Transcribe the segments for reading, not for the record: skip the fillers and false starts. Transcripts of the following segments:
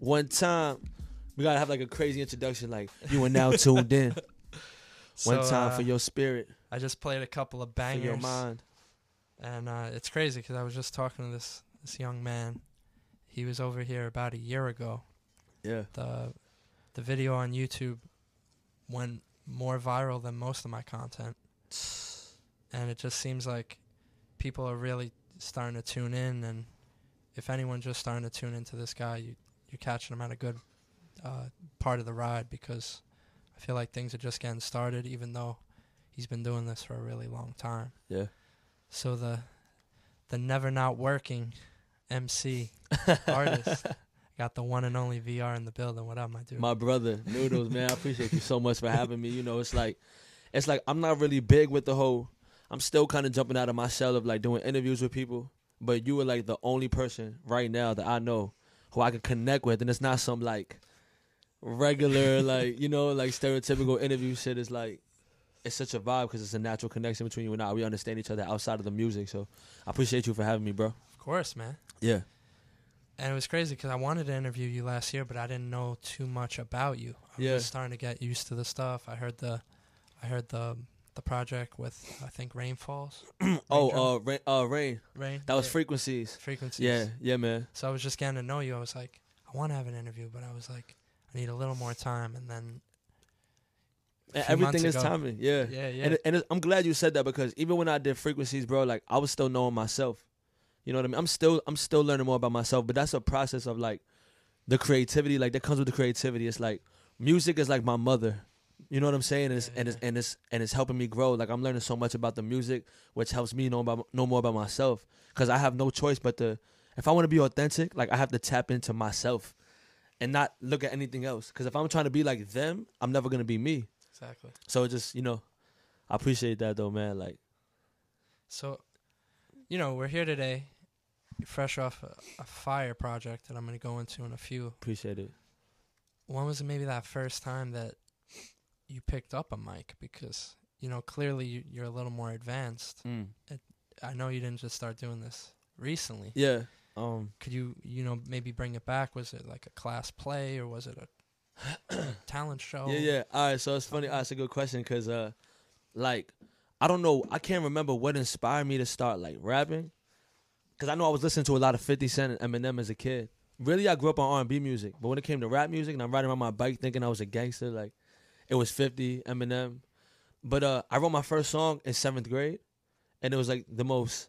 one time, we gotta have like a crazy introduction, like you are now tuned in. One time for your spirit, I just played a couple of for bangers. your mind. And it's crazy because I was just talking to this young man. He was over here about a year ago. Yeah. The video on YouTube went more viral than most of my content. And it just seems like people are really starting to tune in. And if anyone's just starting to tune into this guy, you're catching him at a good part of the ride, because I feel like things are just getting started, even though he's been doing this for a really long time. Yeah. So the never not working MC artist got the one and only VR in the building. What up, my dude? My brother, Noodles, man, I appreciate you so much for having me. You know, it's like I'm not really big with the whole, I'm still kind of jumping out of my shell of like doing interviews with people, but you were like the only person right now that I know who I can connect with, and it's not some like regular like, you know, like stereotypical interview shit. It's like, it's such a vibe because it's a natural connection between you and I. We understand each other outside of the music, so I appreciate you for having me, bro. Of course, man. Yeah. And it was crazy because I wanted to interview you last year, but I didn't know too much about you. I was starting to get used to the stuff. I heard the project with, I think, Rain Falls. Rain. That was Frequencies. Frequencies. Yeah, man. So I was just getting to know you. I was like, I want to have an interview, but I was like, I need a little more time, and then. And everything is timing, yeah. And I'm glad you said that, because even when I did Frequencies, bro, like I was still knowing myself. You know what I mean? I'm still learning more about myself, but that's a process of like the creativity, like that comes with the creativity. It's like music is like my mother. You know what I'm saying? And it's helping me grow. Like I'm learning so much about the music, which helps me know more about myself, because I have no choice but to, if I want to be authentic, like I have to tap into myself and not look at anything else. Because if I'm trying to be like them, I'm never gonna be me. Exactly. So just, you know, I appreciate that though, man. Like, so, you know, we're here today, fresh off a fire project that I'm going to go into in a few. Appreciate it. When was it maybe that first time that you picked up a mic? Because, you know, clearly you're a little more advanced. I know you didn't just start doing this recently. Yeah. Could you know, maybe bring it back? Was it like a class play, or was it a talent show? Yeah. All right, so it's funny. That's a good question, because, like, I don't know. I can't remember what inspired me to start, like, rapping. Because I know I was listening to a lot of 50 Cent and Eminem as a kid. Really, I grew up on R&B music. But when it came to rap music, and I'm riding on my bike thinking I was a gangster, like, it was 50, Eminem. But I wrote my first song in 7th grade, and it was, like, the most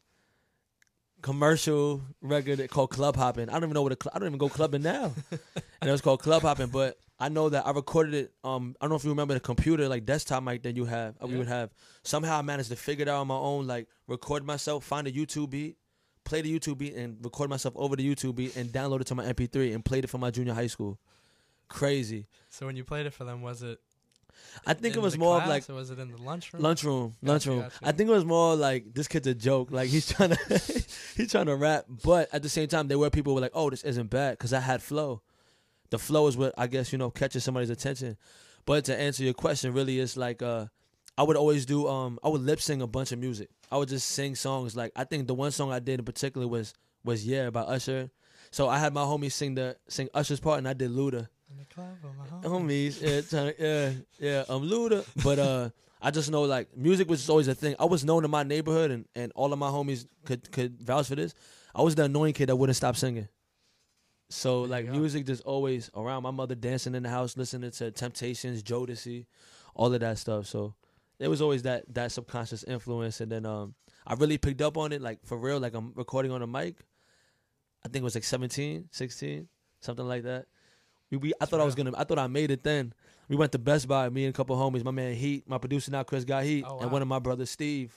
commercial record called Club Hoppin'. I don't even know I don't even go clubbing now. And it was called Club Hoppin', but I know that I recorded it. I don't know if you remember the computer, like desktop mic that you have. We would have. Somehow I managed to figure it out on my own, like record myself, find a YouTube beat, play the YouTube beat, and record myself over the YouTube beat, and download it to my MP3 and played it for my junior high school. Crazy. So when you played it for them, was it? I think it was more of like. Or was it in the lunchroom? Lunchroom. Gotcha. I think it was more like, this kid's a joke. Like he's trying to rap, but at the same time, there were people who were like, "Oh, this isn't bad," because I had flow. The flow is what I guess, you know, catches somebody's attention. But to answer your question, really, it's like I would always do. I would lip sing a bunch of music. I would just sing songs. Like I think the one song I did in particular was "Yeah" by Usher. So I had my homies sing Usher's part, and I did Luda. In the club with my Homies, I'm Luda. But I just know, like, music was just always a thing. I was known in my neighborhood, and all of my homies could vouch for this. I was the annoying kid that wouldn't stop singing. So, like, music just always around. My mother dancing in the house, listening to Temptations, Jodeci, all of that stuff. So it was always that subconscious influence. And then I really picked up on it, like, for real. Like, I'm recording on a mic. I think it was like 17, 16, something like that. I thought I made it then. We went to Best Buy, me and a couple homies. My man Heat, my producer now, Chris, got Heat, and one of my brothers, Steve.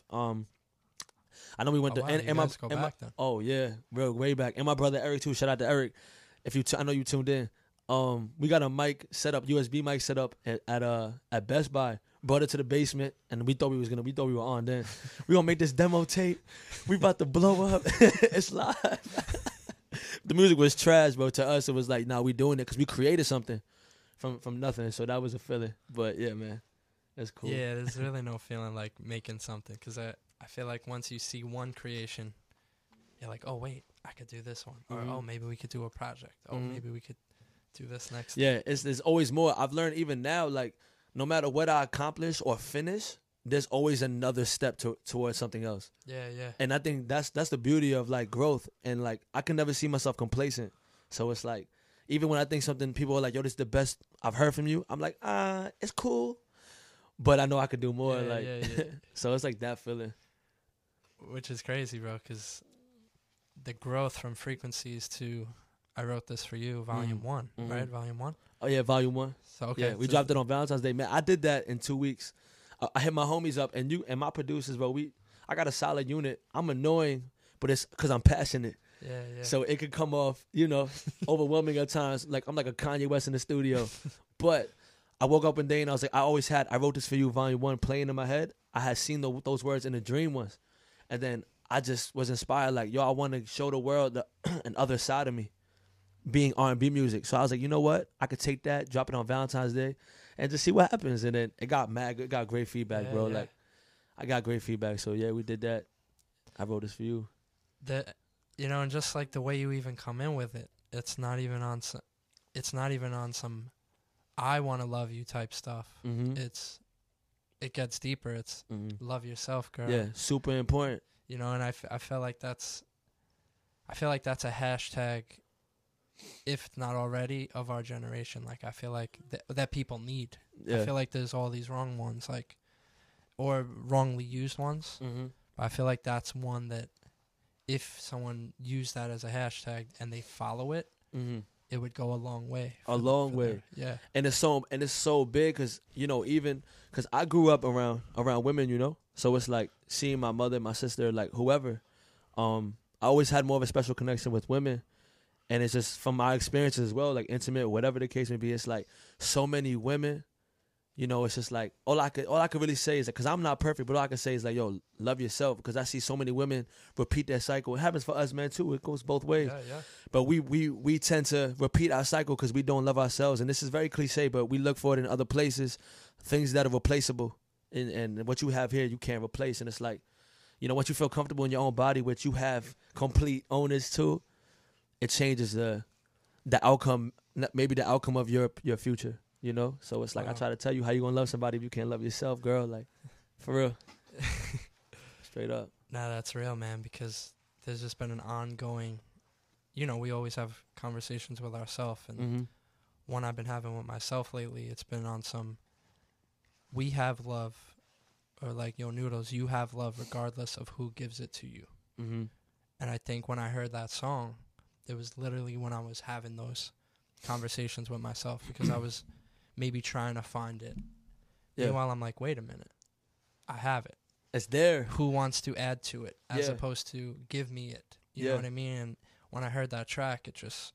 I know we went oh yeah, real way back. And my brother Eric too. Shout out to Eric. I know you tuned in. We got a mic set up, USB mic set up at Best Buy. Brought it to the basement, and we thought we were on then. We gonna make this demo tape. We about to blow up. It's live. The music was trash, bro. To us, it was like, nah, we doing it because we created something from nothing. So that was a feeling. But yeah, man, that's cool. Yeah, there's really no feeling like making something, because I feel like once you see one creation, you're like, oh wait, I could do this one, or oh maybe we could do a project, oh maybe we could do this next. Yeah, there's always more. I've learned even now, like, no matter what I accomplish or finish, there's always another step towards something else. Yeah, yeah. And I think that's the beauty of like growth. And like I can never see myself complacent. So it's like even when I think something, people are like, "Yo, this is the best I've heard from you." I'm like, it's cool, but I know I could do more. Yeah, like, yeah. so it's like that feeling. Which is crazy, bro, because the growth from Frequencies to I Wrote This For You, Volume 1, right? Volume 1? Oh yeah, Volume 1. So okay, Yeah, we dropped it on Valentine's Day. Man, I did that in 2 weeks. I hit my homies up and my producers, bro. I got a solid unit. I'm annoying, but it's because I'm passionate. Yeah, yeah. So it could come off, overwhelming at times. Like I'm like a Kanye West in the studio. But I woke up one day and I was like, I Wrote This For You, Volume 1 playing in my head. I had seen those words in a dream once. And then I just was inspired, like, yo, I want to show the world an other side of me, being R&B music. So I was like, you know what? I could take that, drop it on Valentine's Day, and just see what happens. And then it got great feedback, bro. Yeah. Like, I got great feedback. So yeah, we did that. I Wrote This For You. And just like the way you even come in with it, it's not even on some I want to love you type stuff. Mm-hmm. It gets deeper. It's love yourself, girl. Yeah, super important. And I feel like that's a hashtag, if not already, of our generation. Like I feel like that people need. Yeah. I feel like there's all these wrong ones, like, or wrongly used ones. Mm-hmm. But I feel like that's one that if someone used that as a hashtag and they follow it, it would go a long way. A long way. Yeah. And it's so big because, even because I grew up around women, So it's like seeing my mother, my sister, like whoever. I always had more of a special connection with women. And it's just from my experiences as well, like intimate, whatever the case may be. It's like so many women, it's just like all I could really say is that, because I'm not perfect, but all I can say is like, yo, love yourself. Because I see so many women repeat that cycle. It happens for us, man, too. It goes both ways. Yeah. But we tend to repeat our cycle because we don't love ourselves. And this is very cliche, but we look for it in other places, things that are replaceable. And what you have here, you can't replace. And it's like, once you feel comfortable in your own body, which you have complete owners to, it changes the outcome, maybe the outcome of your future. So it's like, wow. I try to tell you, how you gonna love somebody if you can't love yourself, girl? Like, for real. Straight up. Nah, that's real, man, because there's just been an ongoing, we always have conversations with ourselves, and one I've been having with myself lately, it's been on some, we have love, or like, yo, Noodles, you have love regardless of who gives it to you. Mm-hmm. And I think when I heard that song, it was literally when I was having those conversations with myself, because I was maybe trying to find it. Yeah. Meanwhile, I'm like, wait a minute. I have it. It's there. Who wants to add to it as opposed to give me it? You know what I mean? And when I heard that track, it just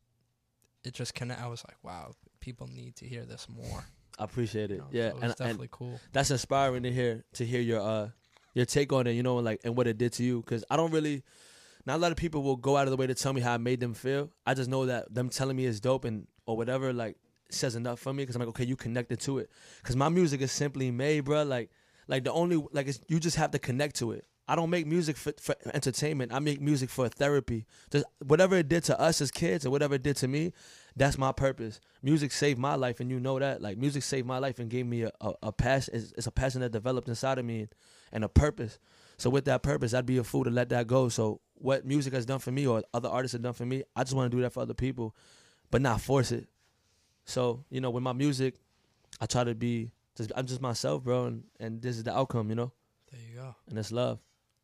I was like, wow, people need to hear this more. I appreciate it. So it was definitely cool. That's inspiring to hear your take on it, and what it did to you. Because I don't really, not a lot of people will go out of the way to tell me how it made them feel. I just know that them telling me is dope or whatever, like, says enough for me, because I'm like, okay, you connected to it. Because my music is simply made, bro. Like the only, like, you just have to connect to it. I don't make music for entertainment. I make music for therapy. Just whatever it did to us as kids or whatever it did to me, that's my purpose. Music saved my life, and you know that. Like, music saved my life and gave me a passion. It's a passion that developed inside of me and a purpose. So with that purpose, I'd be a fool to let that go. So what music has done for me or other artists have done for me, I just want to do that for other people, but not force it. So, with my music, I try to be, I'm just myself, bro, and this is the outcome, There you go. And it's love.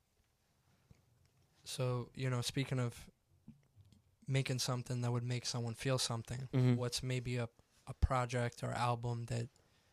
So, speaking of making something that would make someone feel something, what's maybe a project or album that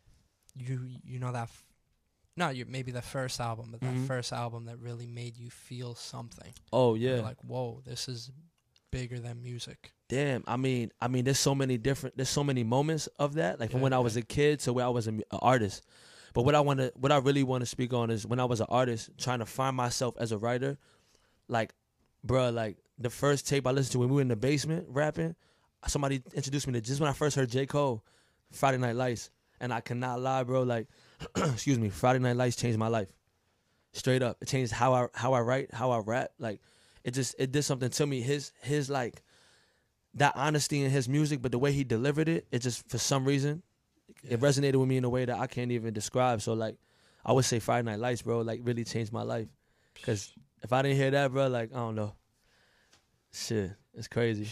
maybe the first album, but that first album that really made you feel something. Oh, yeah. You're like, whoa, this is bigger than music. Damn, I mean, there's so many moments of that, like from when I was a kid to where I was an artist. But what I really want to speak on is when I was an artist, trying to find myself as a writer. Like, bro, like the first tape I listened to when we were in the basement rapping, somebody introduced me to, just when I first heard J. Cole, Friday Night Lights, and I cannot lie, bro. Like, excuse me, Friday Night Lights changed my life, straight up. It changed how I write, how I rap. Like, it did something to me. His like, that honesty in his music, but the way he delivered it, it just for some reason it resonated with me in a way that I can't even describe. So like, I would say Friday Night Lights, bro, like really changed my life. Cause if I didn't hear that, bro, like I don't know, shit, it's crazy.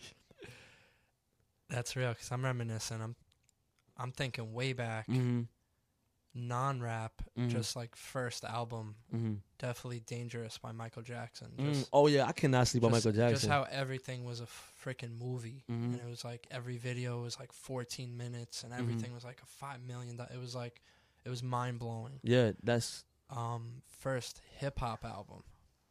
That's real. Cause I'm reminiscing. I'm thinking way back. Mm-hmm. Non-rap, Mhm. just like first album, Mm-hmm. definitely Dangerous by Michael Jackson. Just, Oh yeah, I cannot sleep on just- Michael Jackson. Just how everything was a freaking movie. Mhm. And it was like every video was like 14 minutes and everything was like a $5 million. It was like, it was mind blowing. Yeah, that's First hip hop album.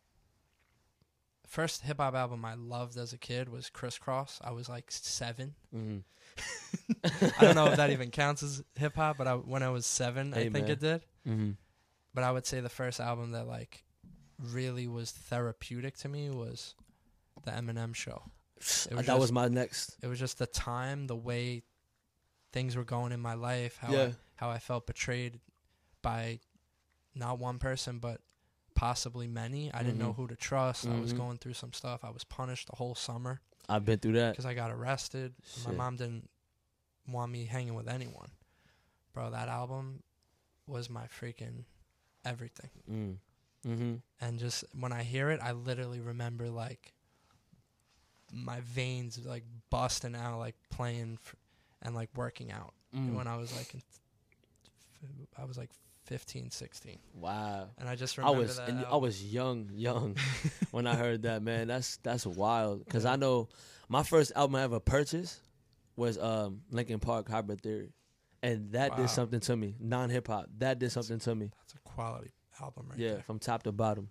First hip hop album I loved as a kid was Crisscross. I was like 7. mm-hmm. I don't know if that even counts as hip hop, but when I was 7, Hey, I think man. it did. Mm-hmm. But I would say the first album that like really was therapeutic to me was the Eminem Show. That was my next. It was just the time, the way things were going in my life, Yeah. how I felt betrayed by not one person but possibly many. I didn't know who to trust. I was Mhm. going through some stuff. I was punished the whole summer I've been through that. because I got arrested. My Shit. mom didn't want me hanging with anyone. Bro, that album was my freaking everything. Mm-hmm. And just when I hear it, I literally remember like my veins like busting out, like playing and like working out when I was like, I was like 15, 16. Wow. And I just I remember was that. and I album. was young when I heard that, man. That's wild. Cause I know my first album I ever purchased was Linkin Park Hybrid Theory, and that Wow. did something to me. Non-hip hop, that did something to me. That's a quality album right Yeah, there. from top to bottom.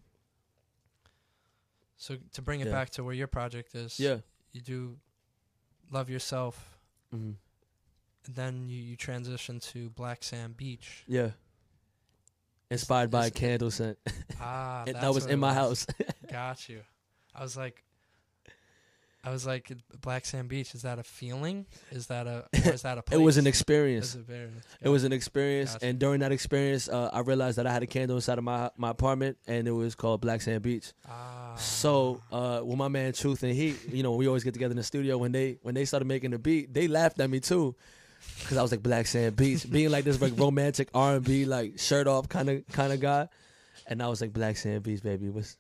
So to bring it Yeah. back to where your project is, Yeah. you do Love Yourself, Mm-hmm. and then you transition to Black Sand Beach. Yeah. Inspired by a is- candle scent. Ah, that that's was what in it my house. Got you. I was like, Black Sand Beach. Is that a feeling? Is that a place? It was an experience. It It was an experience, Gotcha. and during that experience, I realized that I had a candle inside of my apartment, and it was called Black Sand Beach. So, with my man Truth and he, you know, we always get together in the studio. When they started making the beat, they laughed at me too, because I was like Black Sand Beach, being like this like romantic R&B, like shirt off kind of guy, and I was like Black Sand Beach, baby, was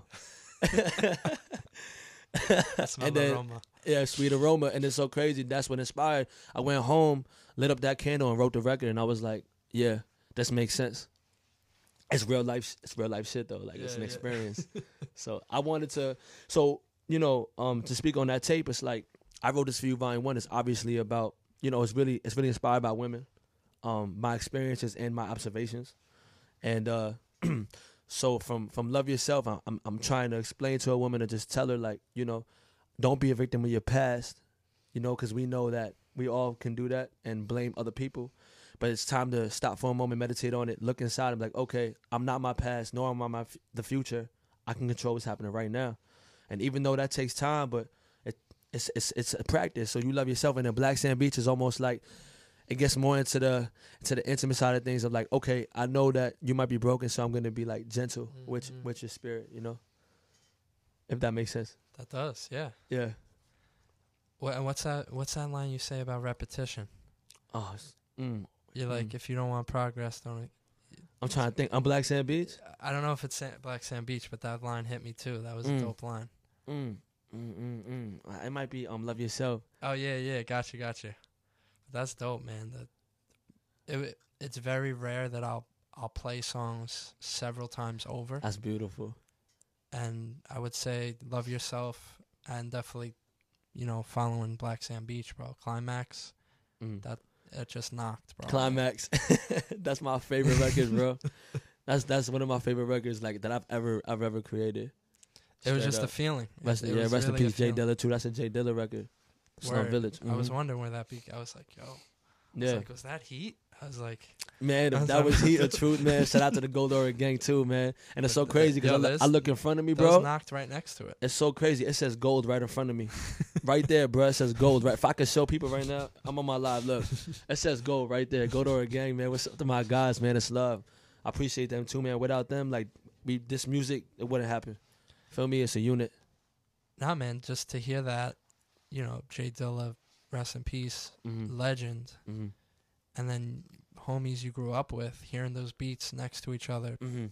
Smell and the then aroma. yeah, sweet aroma, and it's so crazy. That's what inspired. I went home, lit up that candle, and wrote the record, and I was like, yeah, this makes sense. It's real life. It's real life shit though. Like it's Yeah, an yeah. experience. So I wanted to. So to speak on that tape, it's like I wrote this for you, Volume 1. It's obviously about it's really inspired by women, my experiences and my observations, and so from Love Yourself, I'm trying to explain to a woman to just tell her like don't be a victim of your past, because we know that we all can do that and blame other people. But it's time to stop for a moment, meditate on it, look inside and be like, okay, I'm not my past, nor am I the future. I can control what's happening right now. And even though that takes time, but it's a practice. So you love yourself, and then Black Sand Beach is almost like it gets more into the intimate side of things of like, okay, I know that you might be broken, so I'm gonna be like gentle with your spirit, if that makes sense. That does, yeah. Yeah. And what's that line you say about repetition? Oh, You're like, if you don't want progress, don't. I'm trying to think. On Black Sand Beach. I don't know if it's Black Sand Beach, but that line hit me too. That was a dope line. It might be Love Yourself. Oh yeah, got you. That's dope, man. It's very rare that I'll play songs several times over. That's beautiful. And I would say Love Yourself and definitely, following Black Sand Beach, bro. Climax, that it just knocked, bro. Climax. That's my favorite record, bro. That's one of my favorite records like that I've ever created. It was Straight just up. a feeling. Rest in really peace, a Jay feeling. Dilla too. That's a Jay Dilla record. Slum Word. Village. I was wondering where that I was like, yo. Yeah. Was that Heat? I was like, Man, I if was that like- was Heat of Truth, man. Shout out to the Gold Aura gang too, man. And it's so crazy Yo, because I look in front of me, those bro. knocked right next to it. It's so crazy. It says gold right in front of me. Right there, bro. It says gold. Right. If I could show people right now, I'm on my live. Look. It says gold right there. Gold Aura gang, man. What's up to my guys, man? It's love. I appreciate them too, man. Without them, like this music, it wouldn't happen. Feel me? It's a unit. Nah, man, just to hear that, Jay Dilla, rest in peace, Mm-hmm. legend, Mm-hmm. and then homies you grew up with, hearing those beats next to each other, Mm-hmm.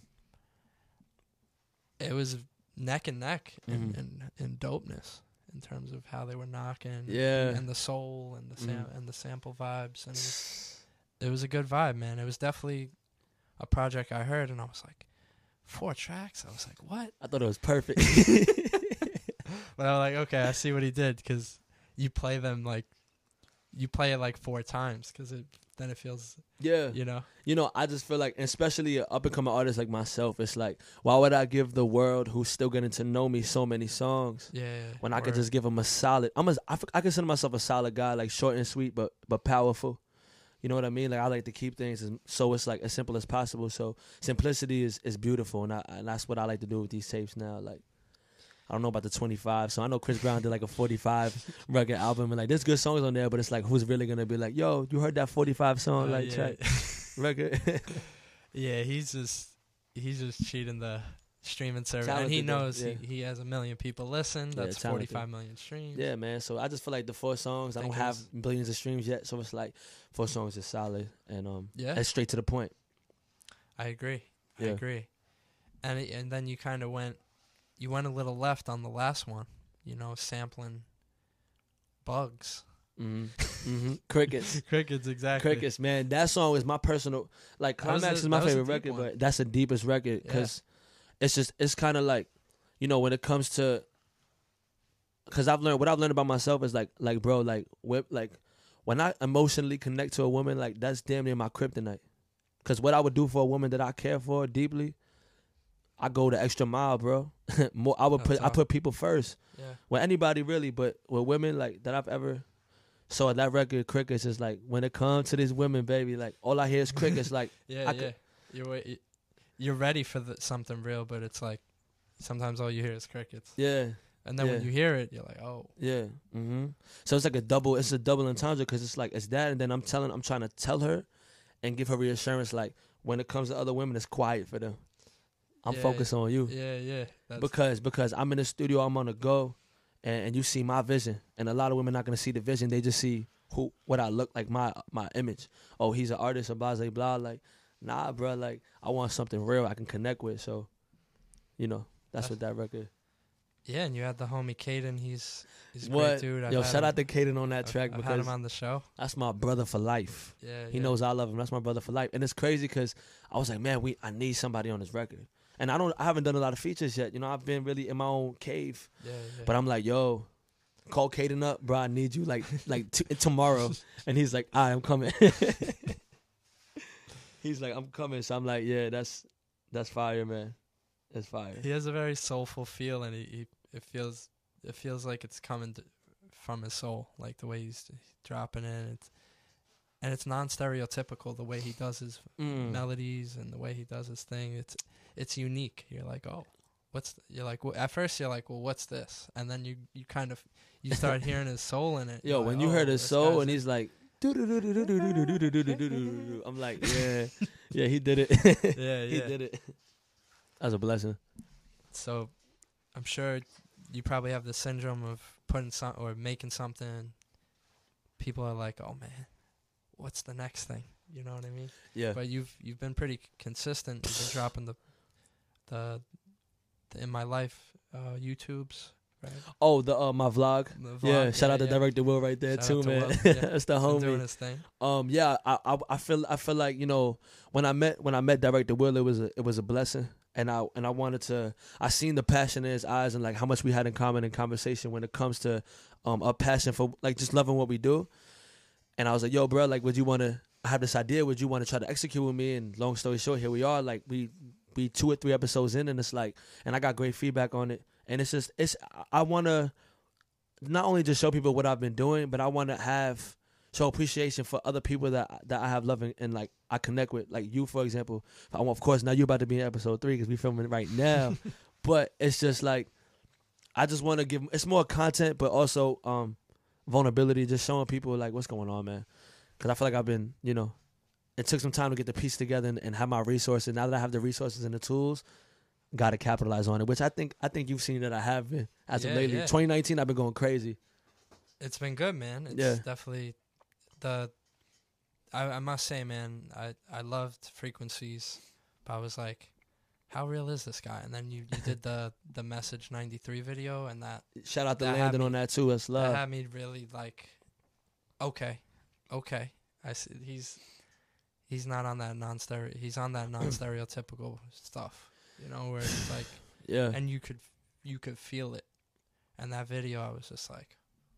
it was neck and neck Mhm. in dopeness in terms of how they were knocking, Yeah. and the soul and the Mhm. and the sample vibes, and it was a good vibe, man. It was definitely a project I heard, and I was like, 4 tracks. I was like, what? I thought it was perfect. But I was like, okay, I see what he did, because you play it like 4 times, because then it feels, Yeah. I just feel like, especially an up and coming artist like myself, it's like, why would I give the world who's still getting to know me so many songs when I could just give them a solid? I consider myself a solid guy, like short and sweet, but powerful. You know what I mean? Like I like to keep things so it's like as simple as possible. So simplicity is beautiful, and that's what I like to do with these tapes now. Like I don't know about the 25, so I know Chris Brown did like a 45 record album, and like there's good songs on there, but it's like who's really gonna be like, yo, you heard that 45 song track record? Yeah, he's just cheating the streaming service, Talented, and he knows yeah. he has 1 million people listen. That's talented. 45 million streams. Yeah, man. So I just feel like the 4 songs, I don't have billions of streams yet, so it's like 4 songs is solid, and it's straight to the point. I agree. Yeah. I agree. And then you kind of went a little left on the last one, sampling bugs. Mm-hmm. Mm-hmm. Crickets. Crickets, exactly. Crickets, man. That song is my personal, like Climax is my favorite record, but that's the deepest record because it's kind of like, when it comes to, because what I've learned about myself is like bro, like when I emotionally connect to a woman, like that's damn near my kryptonite. Because what I would do for a woman that I care for deeply, I go the extra mile, bro. I put people first. Yeah. With anybody really, but with women like that I've ever. So that record, Crickets, is like when it comes to these women, baby, like all I hear is crickets. Like you're ready for something real, but it's like sometimes all you hear is crickets. Yeah. And then when you hear it, you're like, oh. Yeah. Mm-hmm. So it's like a double entendre because it's like it's that, and then I'm trying to tell her, and give her reassurance. Like when it comes to other women, it's quiet for them. I'm focused on you. Yeah. Because I'm in the studio, I'm on the go, and you see my vision. And a lot of women not gonna see the vision. They just see what I look like, my image. Oh, he's an artist, or blah, blah, blah. Like, nah, bro. Like, I want something real I can connect with. So, that's what that record. Yeah, and you had the homie Caden. He's a What? great dude. Yo, shout out to Caden on that track I've because had him on the show. That's my brother for life. Yeah, he knows I love him. That's my brother for life. And it's crazy because I was like, man, I need somebody on this record. And I haven't done a lot of features yet. I've been really in my own cave. Yeah. But I'm like, yo, call Caden up, bro. I need you like tomorrow. And he's like, I'm coming. He's like, I'm coming. So I'm like, yeah, that's fire, man. That's fire. He has a very soulful feel, and it feels like it's coming from his soul, like the way he's dropping it. It's non-stereotypical the way he does his melodies and the way he does his thing. It's unique. You're like, oh, at first you're like, well, what's this? And then you kind of start hearing his soul in it. Yo, when you heard his soul and he's like, I'm like, yeah, he did it. Yeah, he did it. That was a blessing. So, I'm sure you probably have the syndrome of making something. People are like, oh man, what's the next thing? You know what I mean? Yeah. But you've been pretty consistent. You've been dropping the In My Life YouTubes, right? Oh, my vlog. Yeah, shout out to Director Will right there too, man. That's the homie. Doing his thing. Yeah, I feel like when I met Director Will, it was a blessing, and I wanted to. I seen the passion in his eyes and like how much we had in common in conversation when it comes to a passion for like just loving what we do. And I was like, yo, bro, like, would you want to? I have this idea. Would you want to try to execute with me? And long story short, here we are. Like we 2 or 3 episodes in, and it's like, and I got great feedback on it. And I want to not only just show people what I've been doing, but I want to show appreciation for other people that I have loving and like I connect with, like you, for example. Of course, now you're about to be in episode 3 because we're filming it right now. But it's just like, I just want to give, it's more content, but also vulnerability, just showing people like what's going on, man. Because I feel like I've been, it took some time to get the piece together and have my resources. Now that I have the resources and the tools, got to capitalize on it, which I think you've seen that I have been as of lately. Yeah. 2019, I've been going crazy. It's been good, man. It's Yeah. definitely I must say, man, I loved Frequencies, but I was like, how real is this guy? And then you did the Message 93 video, and that Shout out to That had Landon me- on that too. That's that love. had me really like, okay, I see he's not on that non-stereo. He's on that non-stereotypical stuff, you know, where it's like, Yeah. and you could feel it. And that video, I was just like,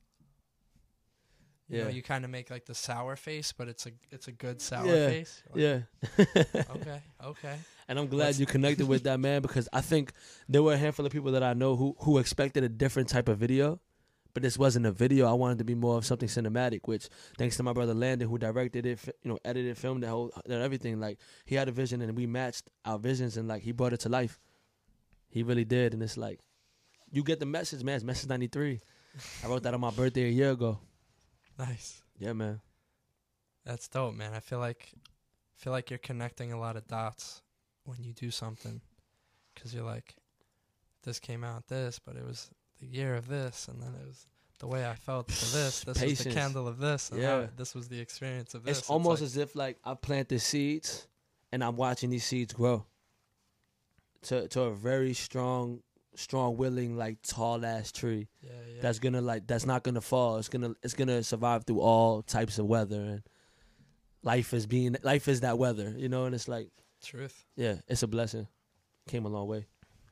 you know, Yeah. you kind of make like the sour face, but it's a good sour Yeah. face. Like, Yeah. Okay. And I'm glad Let's- you connected with that, man, because I think there were a handful of people that I know who expected a different type of video, but this wasn't a video. I wanted to be more of something cinematic, which thanks to my brother Landon, who directed it, edited, filmed the whole, everything. Like, he had a vision and we matched our visions, and like he brought it to life. He really did, and it's like, you get the message, man. It's Message 93. I wrote that on my birthday a year ago. Nice. Yeah, man. That's dope, man. I feel like you're connecting a lot of dots when you do something, because you're like, this came out this, but it was the year of this, and then it was the way I felt for this. This was the Patience. candle of this, and Yeah. this was the experience of this. It's almost like, as if like I planted seeds and I'm watching these seeds grow to a very strong, willing, like tall ass tree yeah. that's not gonna fall. It's gonna survive through all types of weather, and life is that weather, you know. And it's like, truth. yeah, it's a blessing. Came a long way.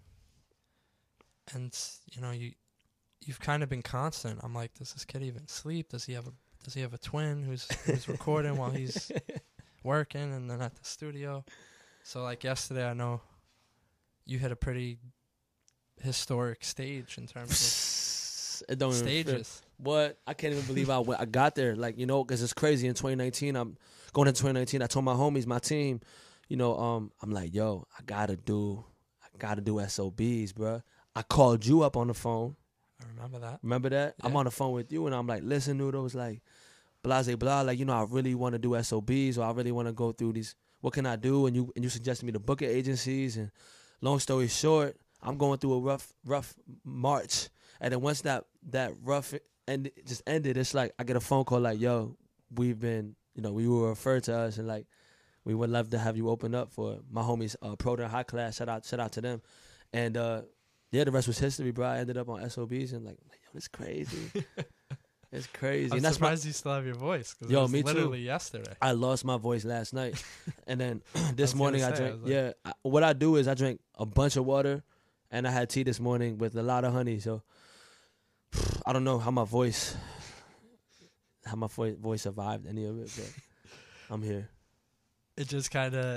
And you know, you've kind of been constant. I'm like, does this kid even sleep? Does he have a twin who's recording while he's working and then at the studio? So like yesterday, I know you hit a pretty historic stage in terms It don't of even fit. stages. What? I can't even believe I got there. Like, you know, because it's crazy. In 2019, I'm going into 2019. I told my homies, my team, you know, I'm like, yo, I gotta do SOBs, bruh. I called you up on the phone. I remember that. Remember that? Yeah. I'm on the phone with you, and I'm like, listen, Noodles, like, blase blah, like, you know, I really want to do SOBs, or I really want to go through these. What can I do? And you suggested me to booking agencies, and long story short, I'm going through a rough March, and then once that rough just ended, it's like I get a phone call like, yo, we were referred to us, and like, we would love to have you open up for my homies, Pro and High Class. Shout out to them, and yeah, the rest was history, bro. I ended up on SOBs, and like, yo, it's crazy. It's crazy. I'm And that's surprised you still have your voice. 'Cause Yo, it was me too. literally yesterday. I lost my voice last night, and then I this was morning gonna I say, I drank. was like- What I do is I drink a bunch of water, and I had tea this morning with a lot of honey. So I don't know how my voice survived any of it, but I'm here. It just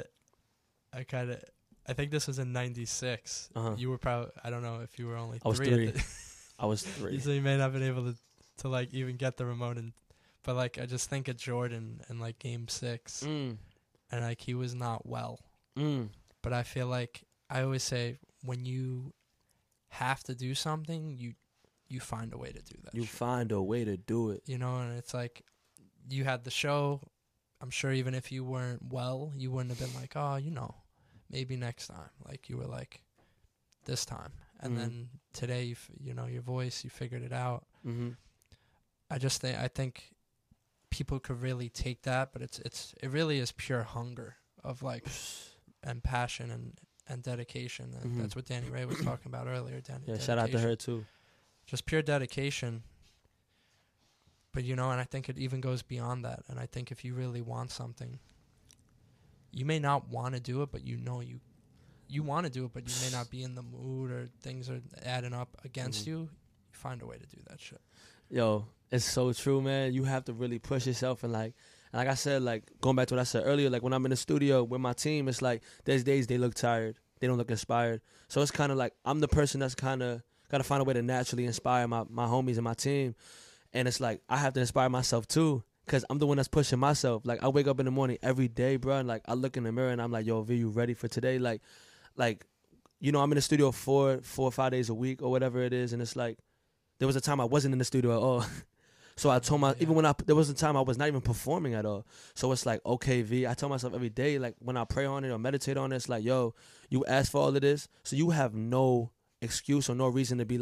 I think this was in '96. Uh-huh. You were probably, I don't know if you were only I was 3. I was 3. So you may not have been able to like even get the remote, but like I just think of Jordan in like Game 6, and like he was not well. But I feel like I always say when you have to do something, you find a way to do that. You shit. find a way to do it. You know, and it's like you had the show. I'm sure even if you weren't well, you wouldn't have been like, oh, you know, maybe next time. Like you were like, this time. And Mhm. then today, you know, your voice, you figured it out. Mm-hmm. I think people could really take that, but it really is pure hunger of like and passion and dedication, and Mhm. that's what Danny Ray was talking about earlier. Yeah, shout out to her too. Just pure dedication. But you know, and I think it even goes beyond that. And I think if you really want something, you may not want to do it, but you know you want to do it, but you may not be in the mood, or things are adding up against Mhm. you. You find a way to do that shit. Yo, it's so true, man. You have to really push yourself, and like I said, like going back to what I said earlier, like when I'm in the studio with my team, it's like there's days they look tired, they don't look inspired. So it's kind of like I'm the person that's kind of got to find a way to naturally inspire my homies and my team, and it's like I have to inspire myself too, because I'm the one that's pushing myself. Like I wake up in the morning every day, bro, and like I look in the mirror and I'm like, yo, V, you ready for today? Like, you know, I'm in the studio 4 or 5 days a week or whatever it is, and it's like there was a time I wasn't in the studio at all. So I told even when there was a time I was not even performing at all. So it's like, okay, V, I tell myself every day, like when I pray on it or meditate on it, it's like, yo, you asked for all of this, so you have no excuse or no reason to be like,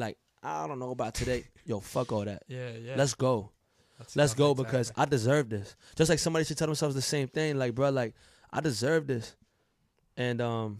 I don't know about today. Yo, fuck all that. Yeah, yeah. Let's go. Let's go because I deserve this. Just like somebody should tell themselves the same thing. Like, bro, like, I deserve this. And,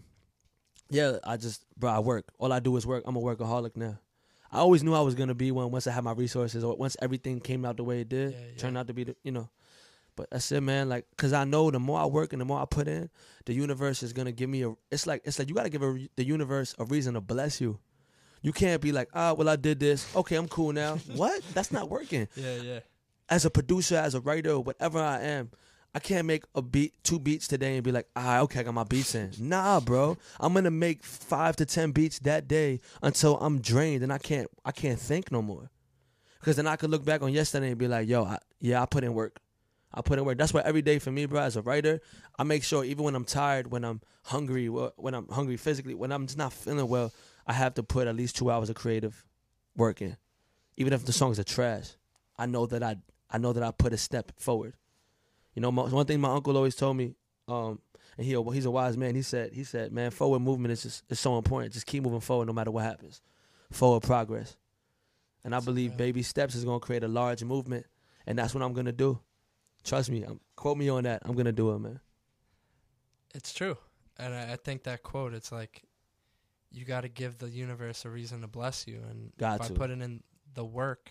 yeah, I work. All I do is work. I'm a workaholic now. I always knew I was going to be one once I had my resources or once everything came out the way it did. Turned out to be, But that's it, man. Like, because I know the more I work and the more I put in, the universe is going to give me it's like you got to give the universe a reason to bless you. You can't be like, well, I did this. Okay, I'm cool now. What? That's not working. Yeah, yeah. As a producer, as a writer, or whatever I am, I can't make 2 beats today and be like, okay, I got my beats in. Nah, bro. I'm going to make 5 to 10 beats that day until I'm drained and I can't think no more. Because then I could look back on yesterday and be like, yo, I put in work. That's why every day for me, bro, as a writer, I make sure even when I'm tired, when I'm hungry physically, when I'm just not feeling well, I have to put at least 2 hours of creative work in. Even if the songs are trash, I know that I put a step forward. One thing my uncle always told me, and he's a wise man. He said, man, forward movement is so important. Just keep moving forward no matter what happens. Forward progress. And I believe baby steps is gonna create a large movement, and that's what I'm gonna do. Trust me. Quote me on that. I'm gonna do it, man. It's true, and I think that quote. It's like, you got to give the universe a reason to bless you, and by putting in the work,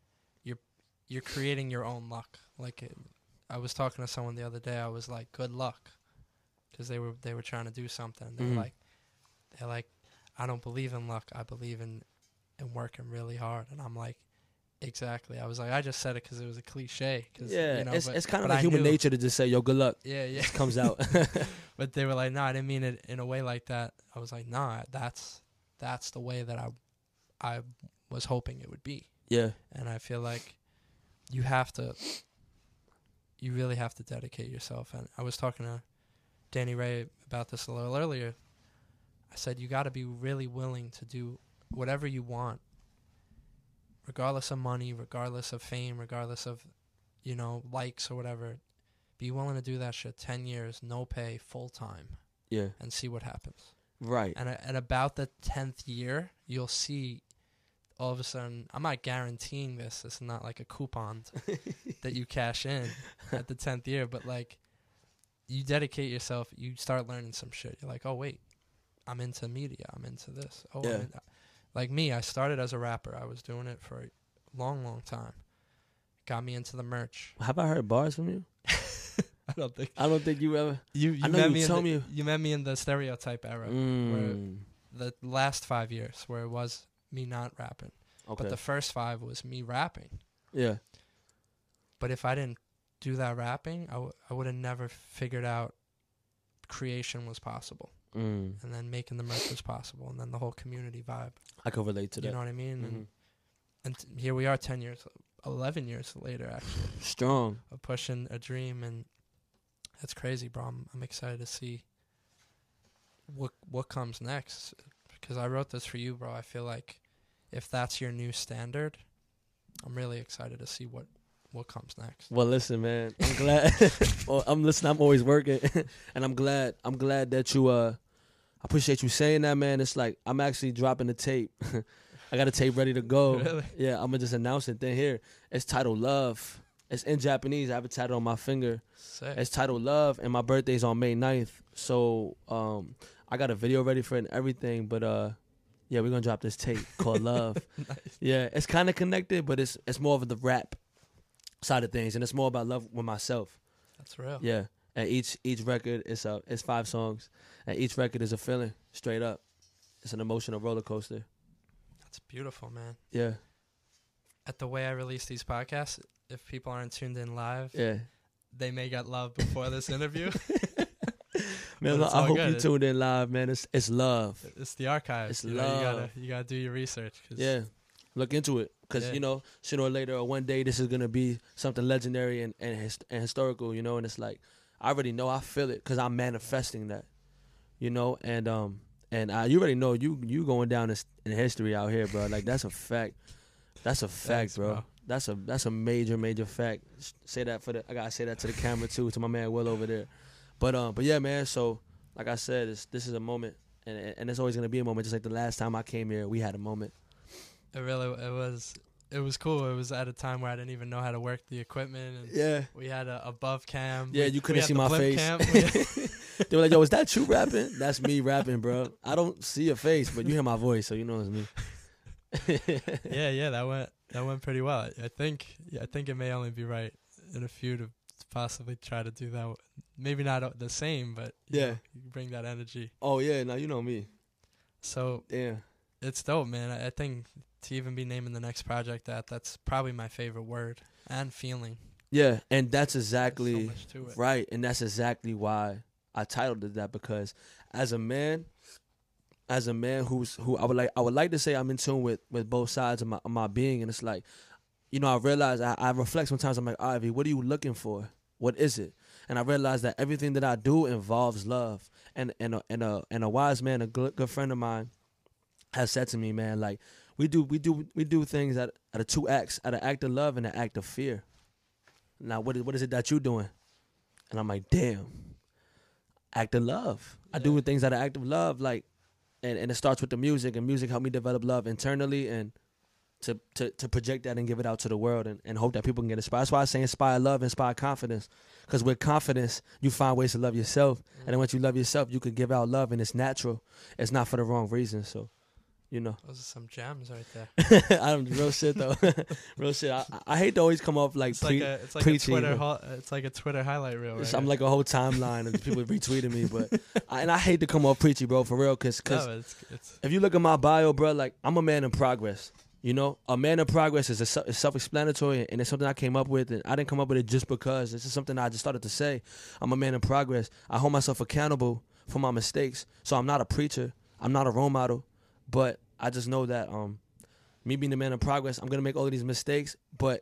you're creating your own luck. Like I was talking to someone the other day. I was like, good luck, because they were trying to do something. They're like, I don't believe in luck. I believe in working really hard. And I'm like, exactly. I was like, I just said it because it was a cliche. It's kind of like human nature to just say, yo, good luck. Yeah, yeah. It comes out. But they were like, no, I didn't mean it in a way like that. I was like, nah, that's the way that I was hoping it would be. Yeah. And I feel like you really have to dedicate yourself. And I was talking to Danny Ray about this a little earlier. I said, you got to be really willing to do whatever you want, regardless of money, regardless of fame, regardless of, likes or whatever. Be willing to do that shit 10 years, no pay, full time. Yeah. And see what happens. Right. And about the 10th year, you'll see all of a sudden, I'm not guaranteeing this. It's not like a coupon that you cash in at the 10th year, but like, you dedicate yourself, you start learning some shit. You're like, oh, wait, I'm into media. I'm into this. Oh, yeah. Like me, I started as a rapper. I was doing it for a long, long time. Got me into the merch. Have I heard bars from you? I don't think you ever. You met me in the Stereotype era, where the last 5 years, where it was me not rapping. Okay. But the first 5 was me rapping. Yeah. But if I didn't do that rapping, I would have never figured out creation was possible. And then making the merch was possible. And then the whole community vibe. I can relate to that. You know what I mean? Mm-hmm. And here we are 11 years later, actually. Strong. Of pushing a dream. And that's crazy, bro. I'm excited to see what comes next. Because I wrote this for you, bro. I feel like if that's your new standard, I'm really excited to see what comes next. Well, listen, man. I'm glad. Well, I'm listening. I'm always working, and I'm glad that you. I appreciate you saying that, man. It's like I'm actually dropping the tape. I got a tape ready to go. Really? Yeah, I'm gonna just announce it. Then here, it's titled Love. It's in Japanese. I have it tatted on my finger. Sick. It's titled Love, and my birthday's on May 9th. So I got a video ready for it and everything. But yeah, we're gonna drop this tape called Love. Nice. Yeah, it's kind of connected, but it's more of the rap side of things, and it's more about love with myself. That's real. Yeah, and each record it's 5 songs, and each record is a feeling straight up. It's an emotional roller coaster. That's beautiful, man. Yeah. At the way I release these podcasts, if people aren't tuned in live, yeah, they may get love before this interview. Man, I hope you tuned in live, man. It's love. It's the archives. It's love. You gotta do your research. Yeah, look into it, because sooner or later, or one day, this is gonna be something legendary and historical. And it's like I already know, I feel it, because I'm manifesting that. And you already know you going down in history out here, bro. Like that's a fact. That's a fact, Thanks, bro. That's a major fact. Say that I gotta say that to the camera too, to my man Will over there. But yeah, man. So like I said, this is a moment, and it's always gonna be a moment. Just like the last time I came here, we had a moment. It was cool. It was at a time where I didn't even know how to work the equipment. And Yeah. we had a above cam. Yeah, you couldn't see my face. Cam. They were like, yo, is that you rapping? That's me rapping, bro. I don't see your face, but you hear my voice, so you know it's me. yeah, that went pretty well. I think it may only be right in a few to possibly try to do that. Maybe not the same, but you know, you bring that energy. Oh yeah, now you know me. So yeah, it's dope, man. I think to even be naming the next project that's probably my favorite word and feeling. Yeah, and that's exactly so much to it. Right, and that's exactly why I titled it that, because as a man who I would like to say I'm in tune with both sides of my being, and it's like, you know, I realize I reflect sometimes. I'm like, Ivy, what are you looking for? What is it? And I realize that everything that I do involves love. And a wise man, a good friend of mine, has said to me, man, like we do things at a 2X, at an act of love and an act of fear. Now, what is it that you doing? And I'm like, damn, act of love. I do things out of act of love, like, and it starts with the music, and music helped me develop love internally and to project that and give it out to the world and hope that people can get inspired. That's why I say inspire love, inspire confidence. Because with confidence, you find ways to love yourself. And then once you love yourself, you can give out love, and it's natural. It's not for the wrong reasons. So, you know. Those are some gems right there. I don't, real shit, though. Real shit. I hate to always come off like preachy. It's like a Twitter highlight reel, right? I'm like a whole timeline of people retweeting me. But I hate to come off preachy, bro, for real. Because if you look at my bio, bro, like, I'm a man in progress. You know, a man in progress is self-explanatory, and it's something I came up with, and I didn't come up with it just because. It's just something I just started to say. I'm a man in progress. I hold myself accountable for my mistakes. So I'm not a preacher. I'm not a role model. But I just know that me being a man in progress, I'm going to make all of these mistakes. But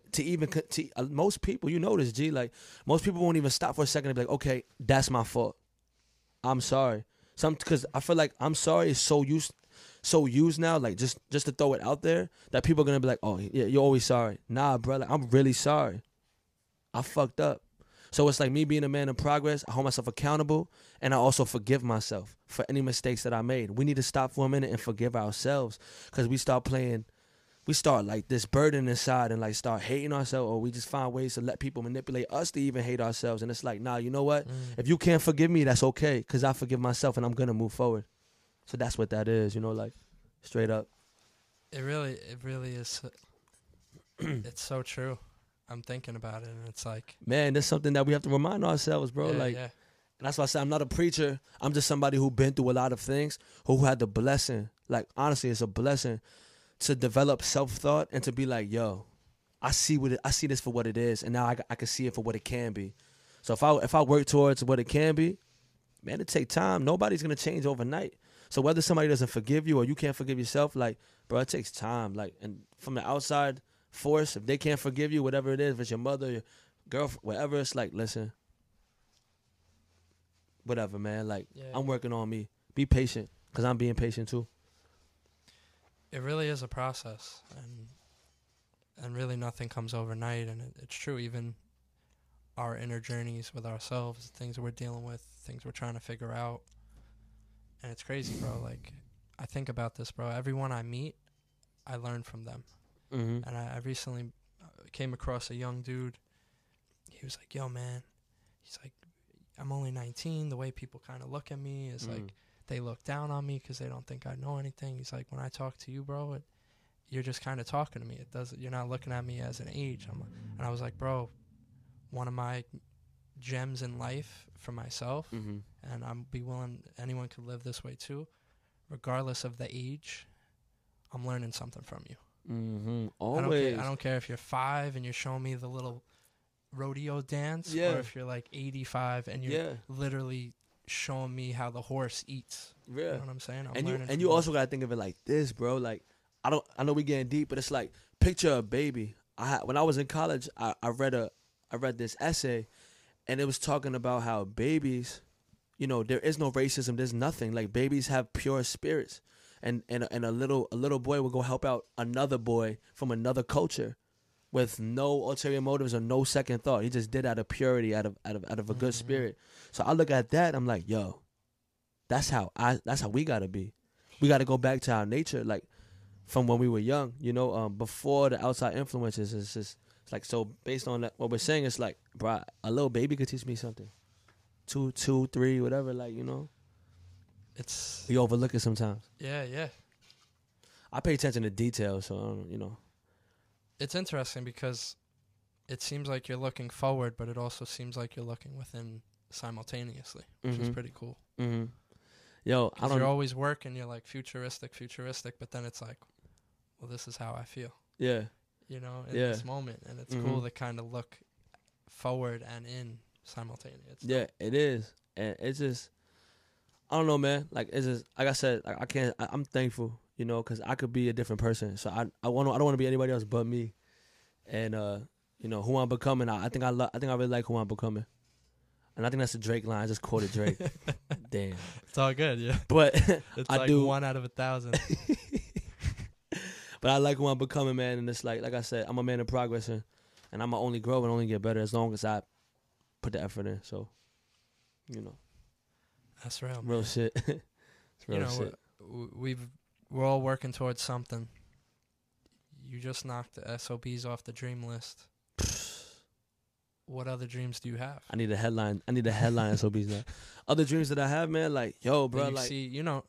most people, you know this, G, like, most people won't even stop for a second and be like, okay, that's my fault. I'm sorry. Because I feel like I'm sorry is so used now, like just to throw it out there, that people are gonna be like, oh yeah, you're always sorry. Nah, bro, like, I'm really sorry. I fucked up. So it's like me being a man in progress, I hold myself accountable, and I also forgive myself for any mistakes that I made. We need to stop for a minute and forgive ourselves, because we start like this burden inside and like start hating ourselves, or we just find ways to let people manipulate us to even hate ourselves. And it's like, nah, you know what? If you can't forgive me, that's okay, because I forgive myself and I'm gonna move forward. So that's what that is, you know, like, straight up. It really is. It's so true. I'm thinking about it, and it's like, man, that's something that we have to remind ourselves, bro. And that's why I say I'm not a preacher. I'm just somebody who been through a lot of things, who had the blessing. Like, honestly, it's a blessing to develop self-thought and to be like, yo, I see this for what it is, and now I can see it for what it can be. So if I work towards what it can be, man, it take time. Nobody's gonna change overnight. So whether somebody doesn't forgive you or you can't forgive yourself, like, bro, it takes time. Like, and from the outside force, if they can't forgive you, whatever it is, if it's your mother, your girlfriend, whatever, it's like, listen, whatever, man. Like, I'm working on me. Be patient, because I'm being patient too. It really is a process, and really nothing comes overnight. And it's true, even our inner journeys with ourselves, things we're dealing with, things we're trying to figure out. And it's crazy, bro. Like, I think about this, bro. Everyone I meet, I learn from them. Mm-hmm. And I recently came across a young dude. He was like, yo, man. He's like, I'm only 19. The way people kind of look at me is like, they look down on me because they don't think I know anything. He's like, when I talk to you, bro, you're just kind of talking to me. You're not looking at me as an age. And I was like, bro, one of my gems in life for myself, and I'm be willing, anyone could live this way too, regardless of the age. I'm learning something from you. Always. I don't care if you're 5 and you're showing me the little rodeo dance, or if you're like 85 and you're literally showing me how the horse eats. You know what I'm saying? And you also gotta think of it like this, bro. Like, I know we getting deep, but it's like, picture a baby. When I was in college, I read this essay, and it was talking about how babies, you know, there is no racism, there's nothing. Like, babies have pure spirits, and a little boy will go help out another boy from another culture with no ulterior motives or no second thought. He just did out of purity, out of a good spirit. So I look at that, I'm like, yo, that's how we gotta be. We gotta go back to our nature. Like, from when we were young, you know, before the outside influences. It's like, so based on that, what we're saying, it's like, bro, a little baby could teach me something. 2, 3, whatever, like, you know. It's We overlook it sometimes. yeah. I pay attention to details, so I don't, you know. It's interesting because it seems like you're looking forward, but it also seems like you're looking within simultaneously, which is pretty cool. Mm-hmm. Yo, I don't. You're always working. You're like futuristic, but then it's like, well, this is how I feel. Yeah. You know, in this moment, and it's cool to kind of look forward and in simultaneous. Yeah, it is, and it's just, I don't know, man. Like, it's just, like I said, like, I'm thankful, you know, because I could be a different person. So I don't want to be anybody else but me, and you know who I'm becoming. I think I really like who I'm becoming, and I think that's a Drake line. I just quoted Drake. Damn, it's all good, yeah. But it's I like do 1 out of 1,000. But I like who I'm becoming, man. And it's like I said, I'm a man in progress, and I'm gonna only grow and only get better as long as I put the effort in. So, you know, that's real, man. Real shit. It's real shit. We're all working towards something. You just knocked the SOBs off the dream list. What other dreams do you have? I need a headline. SOBs now. Other dreams that I have, man, like, yo, bro, like, see, you know,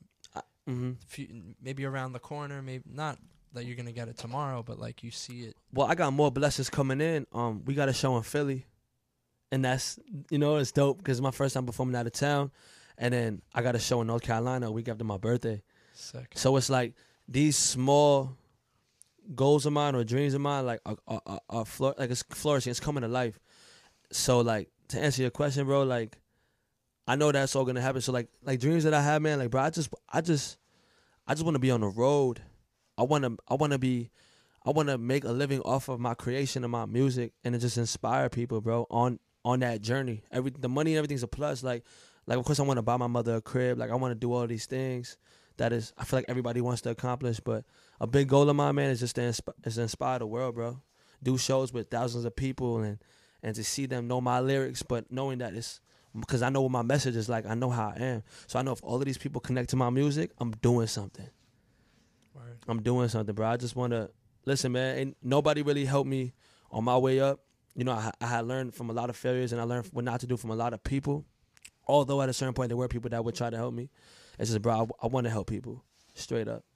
maybe around the corner, maybe not that you're gonna get it tomorrow, but like you see it. Well, I got more blessings coming in. We got a show in Philly, and that's, you know, it's dope because it's my first time performing out of town, and then I got a show in North Carolina a week after my birthday. Sick. So it's like these small goals of mine or dreams of mine, like like it's flourishing. It's coming to life. So like, to answer your question, bro, like, I know that's all gonna happen. So like dreams that I have, man, like, bro, I just want to be on the road. I want to make a living off of my creation and my music, and to just inspire people, bro, on that journey. The money and everything's a plus. Like of course I want to buy my mother a crib. Like, I want to do all these things that is, I feel like everybody wants to accomplish. But a big goal of mine, man, is just to inspire the world, bro. Do shows with thousands of people and to see them know my lyrics, but knowing that it's, because I know what my message is like. I know how I am. So I know if all of these people connect to my music, I'm doing something. Word. I'm doing something, bro. I just want to, listen, man, ain't nobody really helped me on my way up. You know, I had learned from a lot of failures, and I learned what not to do from a lot of people. Although at a certain point there were people that would try to help me. It's just, bro, I want to help people, straight up.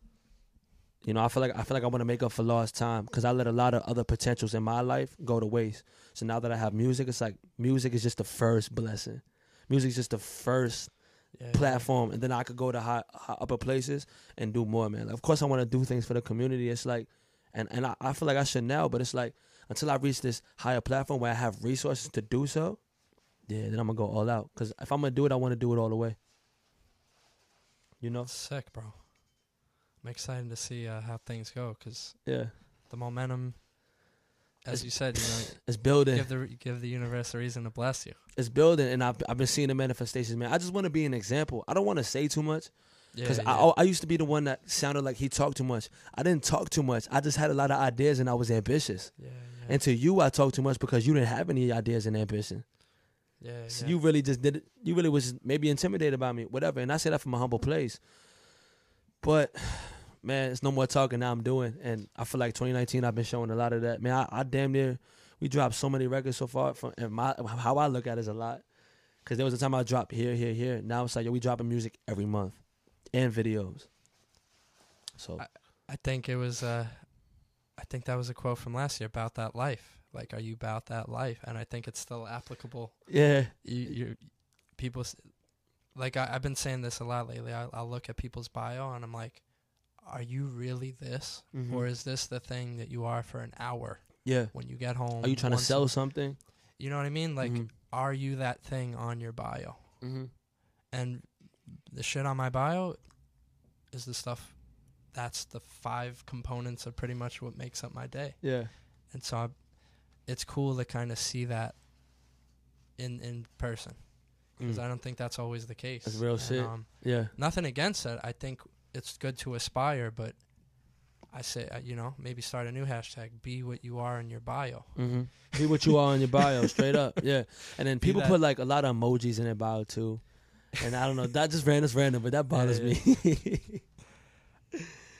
You know, I feel like I want to make up for lost time because I let a lot of other potentials in my life go to waste. So now that I have music, it's like music is just the first blessing. Music is just the first platform, and then I could go to high upper places and do more, man. Like, of course, I want to do things for the community. It's like, and I feel like I should now, but it's like, until I reach this higher platform where I have resources to do so, then I'm gonna go all out. Because if I'm gonna do it, I want to do it all the way. You know, sick, bro. I'm excited to see how things go, because the momentum, as you said, you know, it's building. Give the universe a reason to bless you. It's building, and I've been seeing the manifestations, man. I just want to be an example. I don't want to say too much, because I used to be the one that sounded like he talked too much. I didn't talk too much. I just had a lot of ideas, and I was ambitious. And to you, I talked too much because you didn't have any ideas and ambition. So you really just did it. You really was maybe intimidated by me, whatever. And I say that from a humble place. But, man, it's no more talking, now I'm doing. And I feel like 2019, I've been showing a lot of that. Man, I damn near, we dropped so many records so far. And how I look at it is a lot. Because there was a time I dropped here. Now it's like, yo, we dropping music every month. And videos. So I think it was, I think that was a quote from last year about that life. Like, are you about that life? And I think it's still applicable. Yeah. People, like, I've been saying this a lot lately. I'll look at people's bio and I'm like, are you really this? Mm-hmm. Or is this the thing that you are for an hour? Yeah. When you get home. Are you trying to sell something? You know what I mean? Like, are you that thing on your bio? Mm-hmm. And the shit on my bio is the stuff, that's the 5 components of pretty much what makes up my day. Yeah. And so it's cool to kind of see that in person, because I don't think that's always the case. That's real shit. Nothing against it. I think it's good to aspire, but I say, you know, maybe start a new hashtag, be what you are in your bio. Mm-hmm. Be what you are in your bio, straight up. Yeah. And then people put like a lot of emojis in their bio too. And I don't know, that just random, but that bothers me.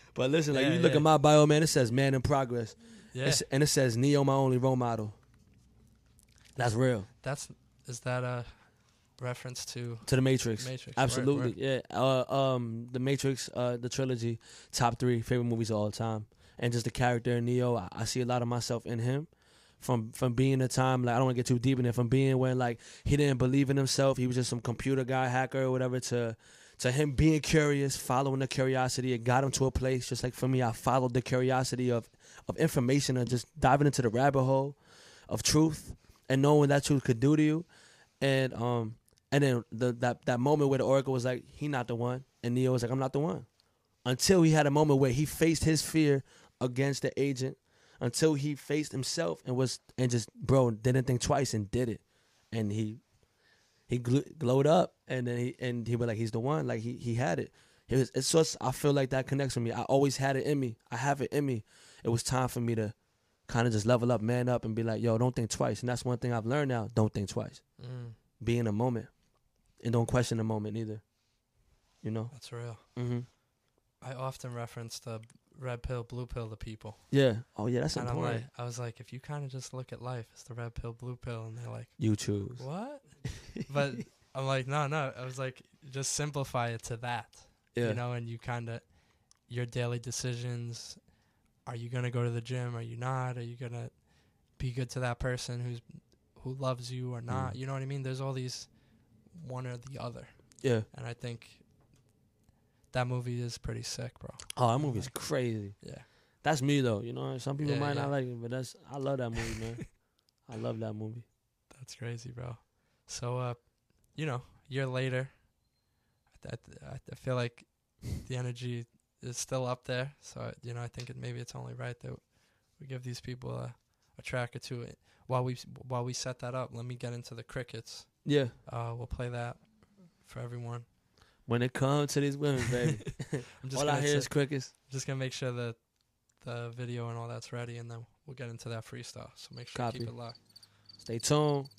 But listen, like Yeah, you look yeah. at my bio, man. It says man in progress, Yeah, and it says Neo my only role model. That's real. is that a reference to To the Matrix. Matrix? Absolutely, Word. yeah. The Matrix, the trilogy, top 3 favorite movies of all time, and just the character in Neo. I see a lot of myself in him, from being a time like I don't want to get too deep in it. From being when like he didn't believe in himself, he was just some computer guy, hacker or whatever. To him being curious, following the curiosity, it got him to a place. Just like for me, I followed the curiosity of information and just diving into the rabbit hole of truth and knowing what that truth could do to you, and then that moment where the Oracle was like, he not the one, and Neo was like, I'm not the one. Until he had a moment where he faced his fear against the agent, until he faced himself and just didn't think twice and did it, and he glowed up, and then he was like, he's the one, like he had it. It's just, I feel like that connects with me. I always had it in me. I have it in me. It was time for me to kind of just level up, man up, and be like, yo, don't think twice. And that's one thing I've learned now. Don't think twice. Be in a moment. And don't question the moment either. You know? That's real. Mm-hmm. I often reference the red pill, blue pill to people. Yeah. Oh, yeah, that's And important. I was like, if you kind of just look at life, it's the red pill, blue pill. And they're like, You choose. what? But I'm like, no. I was like, just simplify it to that. Yeah. You know, and you kind of, your daily decisions, are you going to go to the gym? Are you not? Are you going to be good to that person who loves you or not? You know what I mean? There's all these one or the other. Yeah. And I think that movie is pretty sick, bro. Oh, that movie's crazy. Yeah. That's me, though. You know, some people Yeah, might yeah. not like it, but I love that movie, man. I love that movie. That's crazy, bro. So, you know, a year later, I feel like the energy is still up there. So, you know, I think maybe it's only right that we give these people a track or two. While we set that up, let me get into the crickets. Yeah. We'll play that for everyone. When it comes to these women, baby, I'm just all I gonna hear say- is crickets. Just gonna make sure that the video and all that's ready, and then we'll get into that freestyle. So make sure Copy. you keep it locked. Stay tuned.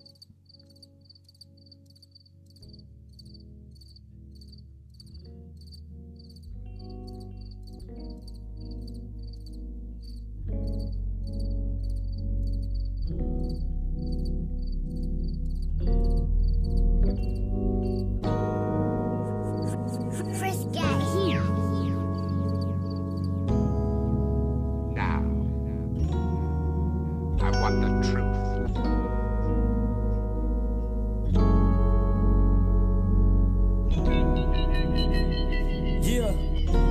Chris got here. Now, I want the truth. Yeah.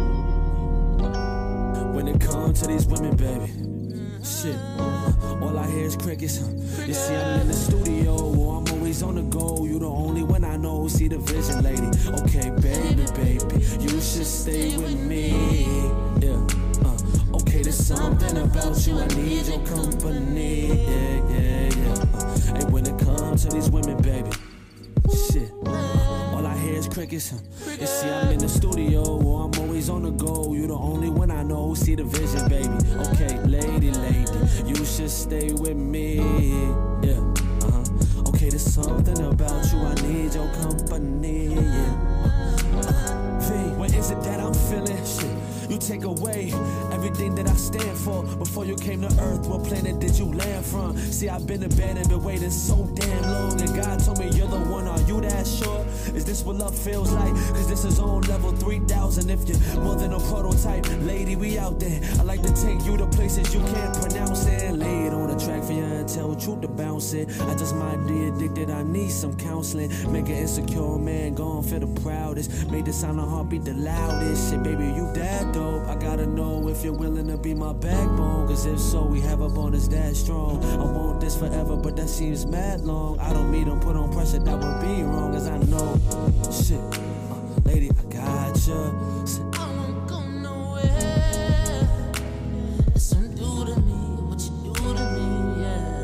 When it comes to these women, baby, shit, all I hear is crickets. You see, I'm in the studio, or I'm always on the go. You the only one I know, see the vision, lady. Okay, baby, you should stay with me. Yeah. Okay, there's something about you, I need your company. Yeah. And when it comes to these women, baby, shit. All I hear is crickets. You see, I'm in the studio, or I'm always on the go. You the only one I know, see the vision, baby. Okay, lady, you should stay with me. Yeah, Okay, there's something about you, I need your company. Yeah. V, what is it that I'm feeling? Shit. You take away everything that I stand for. Before you came to earth, what planet did you land from? See, I've been abandoned, been waiting so damn long. And God told me you're the one, are you that sure? Is this what love feels like? Cause this is on level 3000. If you're more than a prototype, lady, we out there. I like to take you to places you can't pronounce it. Lay it on the track for you and tell the truth to bounce it. I just might be addicted, I need some counseling. Make an insecure man go and feel the proudest. Make the sound of heartbeat the loudest. Shit, baby, you that dope. I gotta know if you're willing to be my backbone. Cause if so, we have a bonus that strong. I want this forever, but that seems mad long. I don't mean to put on pressure, that would be wrong. As I know, shit, lady, I got you. Shit. I won't go nowhere. It's something new to me, what you do to me, yeah.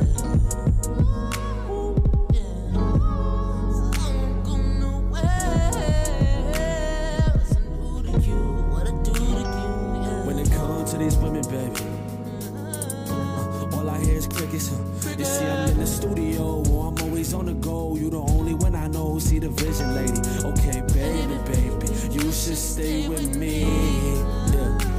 So I won't go nowhere. It's something new to you, what I do to you, yeah. When it comes to these women, baby, all I hear is crickets. You see, I'm in the studio, or I'm always on the go. You the only one I know, see the vision, lady. Okay, baby, you should stay with me. Yeah.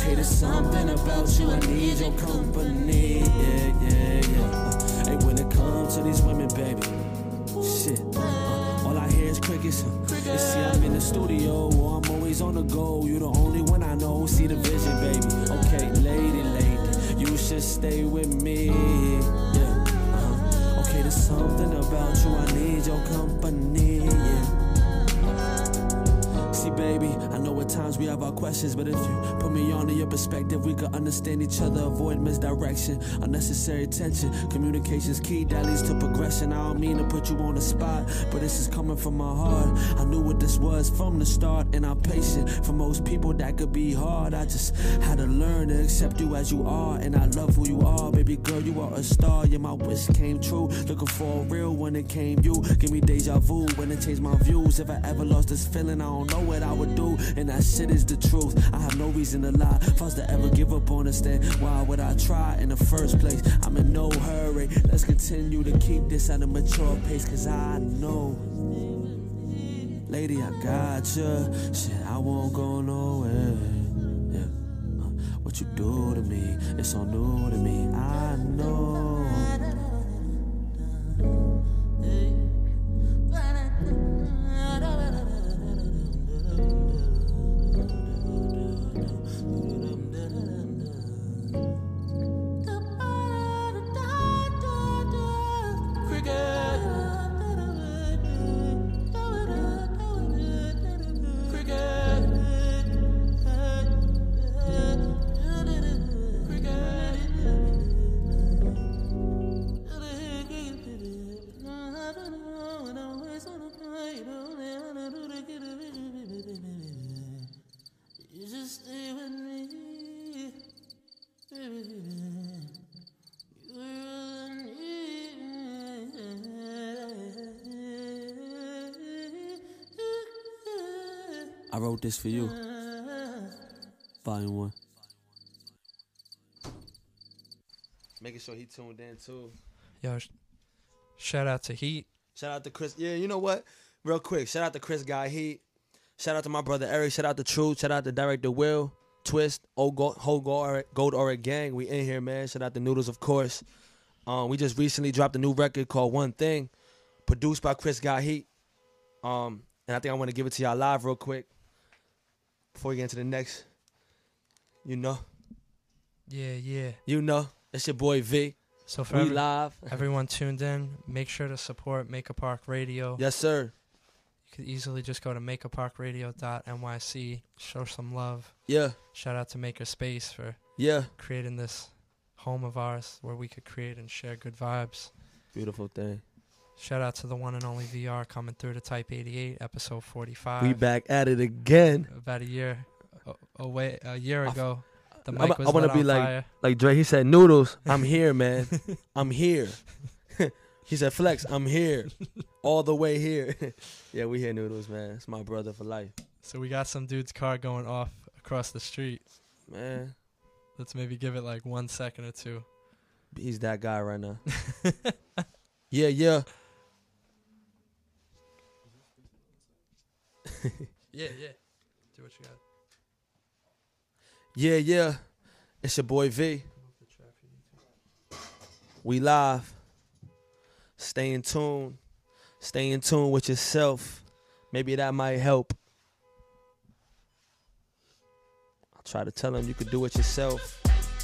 Okay, there's something about you, I need your company. Yeah, yeah, yeah. Hey, when it comes to these women, baby, shit. All I hear is crickets. You see, I'm in the studio, or I'm always on the go. You the only one I know, see the vision, baby. Okay, lady, you should stay with me. Yeah. Okay, there's something about you, I need your company. Yeah. See, baby, I know at times we have our questions, but if you put me on in your perspective, we could understand each other, avoid misdirection, unnecessary tension. Communication's key, that leads to progression. I don't mean to put you on the spot, but this is coming from my heart. I knew what this was from the start, and I'm patient. For most people, that could be hard. I just had to learn to accept you as you are, and I love who you are. Baby girl, you are a star. Yeah, my wish came true. Looking for a real when it came you. Give me deja vu when it changed my views. If I ever lost this feeling, I don't know what I would do, and that shit is the truth. I have no reason to lie. If I was to ever give up on this, then why would I try in the first place? I'm in no hurry. Let's continue to keep this at a mature pace, cause I know, lady, I got you. Shit, I won't go nowhere. Yeah. What you do to me, it's so new to me. I know. I wrote this for you. Volume 1. Making sure he tuned in too. Yo, shout out to Heat. Shout out to Chris. Yeah, you know what? Real quick, shout out to Chris Guy Heat. Shout out to my brother Eric. Shout out to Truth. Shout out to Director Will, Twist, whole Gold Aura Gang. We in here, man. Shout out to Noodles, of course. We just recently dropped a new record called One Thing, produced by Chris Guy Heat. And I think I want to give it to y'all live real quick before we get into the next. You know. Yeah. You know. It's your boy V. So for we live. Everyone tuned in, make sure to support Make a Park Radio. Yes, sir. You could easily just go to makeaparkradio.nyc, show some love. Yeah. Shout out to Maker Space for creating this home of ours where we could create and share good vibes. Beautiful thing. Shout out to the one and only VR coming through to Type 88, episode 45. We back at it again. About a year ago. The mic was I want to be fire. like Dre. He said, "Noodles, I'm here, man. I'm here." He said, "Flex, I'm here, all the way here." Yeah, we here, Noodles, man. It's my brother for life. So we got some dude's car going off across the street. Man, let's maybe give it like 1 second or two. He's that guy right now. Yeah. Yeah. Do what you got. Yeah. It's your boy V. We live. Stay in tune. Stay in tune with yourself. Maybe that might help. I'll try to tell him you could do it yourself.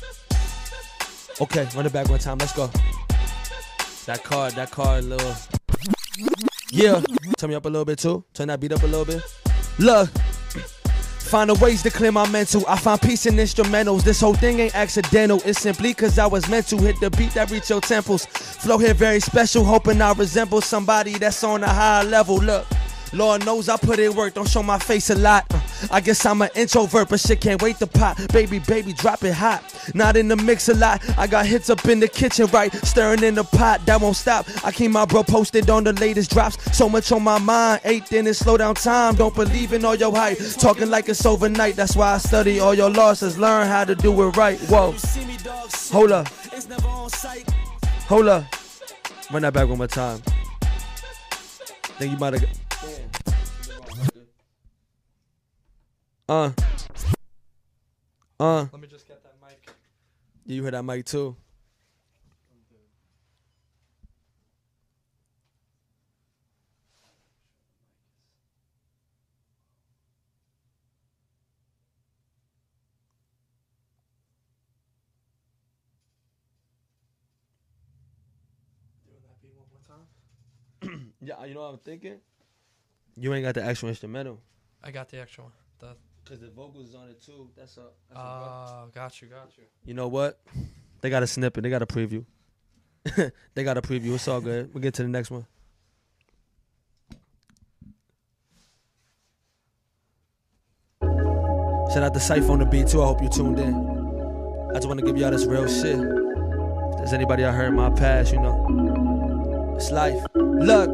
Okay, run it back one time. Let's go. That card, little. Yeah. Turn me up a little bit too. Turn that beat up a little bit. Look. Finding ways to clear my mental. I find peace in instrumentals. This whole thing ain't accidental. It's simply cause I was meant to hit the beat that reach your temples. Flow here very special. Hoping I resemble somebody that's on a high level. Look. Lord knows I put in work, don't show my face a lot. I guess I'm an introvert, but shit can't wait to pop. Baby, drop it hot. Not in the mix a lot. I got hits up in the kitchen, right? Stirring in the pot, that won't stop. I keep my bro posted on the latest drops. So much on my mind, 8 then it's slow down time. Don't believe in all your hype, talking like it's overnight. That's why I study all your losses, learn how to do it right. Whoa, hold up. Run that back one more time. Think you might have. Let me just get that mic. Yeah, you heard that mic too. Yeah, you know what I'm thinking? You ain't got the actual instrumental. I got the extra one. Because the vocals is on it too. That's a Got you. You know what? They got a snippet. They got a preview. They got a preview. It's all good. We'll get to the next one. Shout out to Cypher on the beat too. I hope you tuned in. I just want to give y'all this real shit. If there's anybody out here in my past, you know. It's life. Look.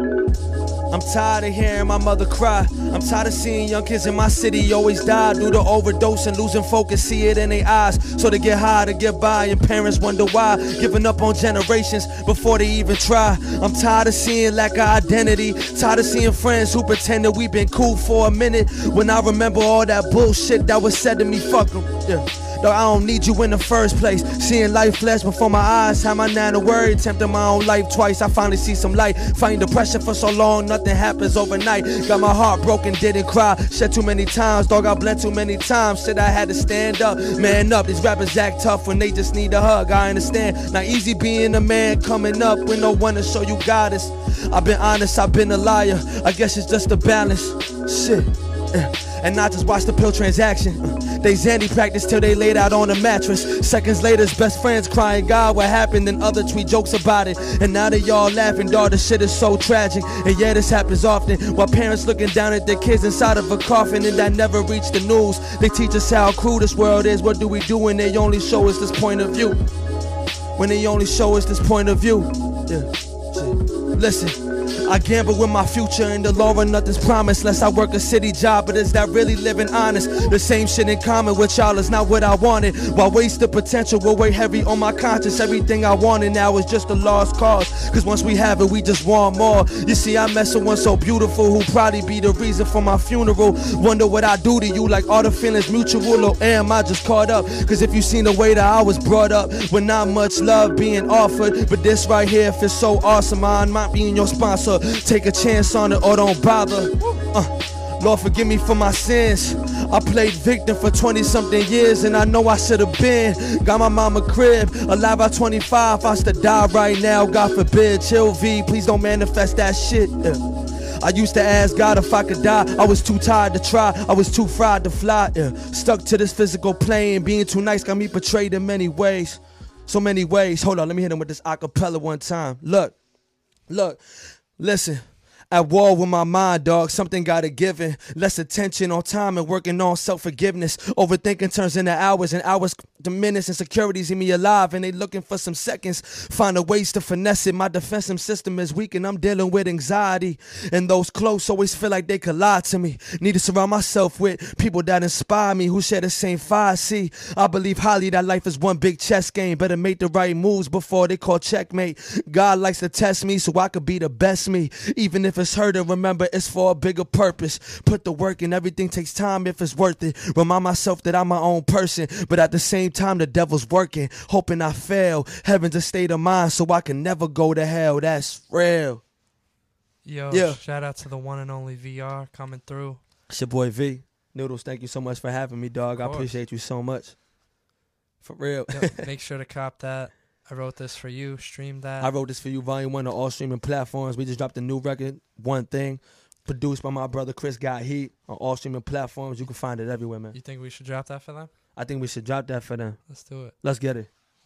I'm tired of hearing my mother cry. I'm tired of seeing young kids in my city always die due to overdose and losing focus, see it in their eyes. So they get high to get by and parents wonder why, giving up on generations before they even try. I'm tired of seeing lack of identity, tired of seeing friends who pretend that we've been cool for a minute. When I remember all that bullshit that was said to me, fuck them. Yeah. Dog, I don't need you in the first place. Seeing life flash before my eyes, had my nana worried, tempting my own life twice. I finally see some light, fighting depression for so long, nothing happens overnight. Got my heart broken, didn't cry, shed too many times. Dog, I bled too many times, said I had to stand up, man up. These rappers act tough when they just need a hug, I understand. Not easy being a man coming up with no one to show you guidance. I've been honest, I've been a liar, I guess it's just a balance. Shit. And not just watch the pill transaction. They Xanny practice till they laid out on a mattress. Seconds later, his best friends crying, God, what happened? And other tweet jokes about it. And now they all laughing, dawg, the shit is so tragic. And yeah, this happens often. While parents looking down at their kids inside of a coffin, and that never reach the news. They teach us how cruel this world is. What do we do when they only show us this point of view? When they only show us this point of view. Yeah, shit. Listen. I gamble with my future and the law and nothing's promised unless I work a city job, but is that really living honest? The same shit in common with y'all is not what I wanted. While wasted potential will weigh heavy on my conscience. Everything I wanted now is just a lost cause, cause once we have it we just want more. You see, I mess with one so beautiful who'll probably be the reason for my funeral. Wonder what I do to you, like all the feelings mutual, or am I just caught up? Cause if you seen the way that I was brought up, with not much love being offered, but this right here feels so awesome. I might be your sponsor. Take a chance on it or don't bother. Lord, forgive me for my sins. I played victim for 20-something years, and I know I should have been. Got my mama crib, alive at 25. I should die right now, God forbid. Chill V, please don't manifest that shit. I used to ask God if I could die. I was too tired to try, I was too fried to fly. Stuck to this physical plane, being too nice got me betrayed in many ways. So many ways. Hold on, let me hit him with this acapella one time. Look, listen. At war with my mind, dog, something got it given. Less attention on time and working on self-forgiveness. Overthinking turns into hours, and hours diminish. Insecurities in me alive, and they looking for some seconds. Finding ways to finesse it. My defensive system is weak, and I'm dealing with anxiety. And those close always feel like they could lie to me. Need to surround myself with people that inspire me, who share the same fire. See, I believe highly that life is one big chess game. Better make the right moves before they call checkmate. God likes to test me so I could be the best me. Even if it's hurt, and remember it's for a bigger purpose. Put the work in, everything takes time if it's worth it. Remind myself that I'm my own person, but at the same time the devil's working, hoping I fail. Heaven's a state of mind so I can never go to hell. That's real. Yo, Yeah. Shout out to the one and only VR coming through. It's your boy V. Noodles, thank you so much for having me, dog. I Of course. appreciate you so much. For real. Yep, make sure to cop that. I wrote this for you. Stream that. I wrote this for you, Volume 1 on all streaming platforms. We just dropped a new record, One Thing, produced by my brother Chris Got Heat on all streaming platforms. You can find it everywhere, man. You think we should drop that for them? I think we should drop that for them. Let's do it. Let's get it.